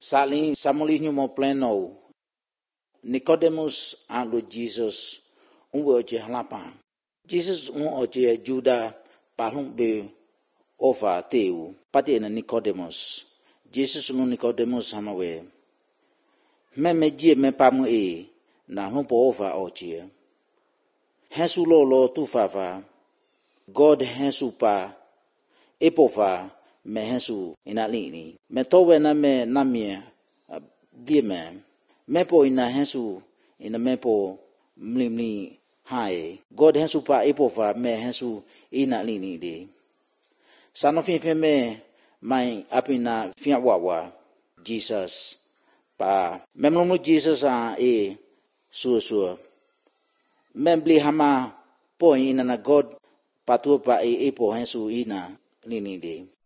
Saling samulisnyo mo pleno. Nicodemus alo Jesus oje halapa. Jesus oje Juda palung be over teu pati na Nicodemus. Jesus lu Nicodemus hamawe. Me jie me pamu na humpo over oje. Hensu lo tu fava. God hensu pa epova me hensu inalini. Me towe na me namie bie me po ina hensu ina me po mlimli hai. God hensu pa epova me hensu inalini de. Sano fin me mai apina fin wawa Jesus pa memlomu Jesus suo membli hama po ina na God patu pa epo hensu ina lini de.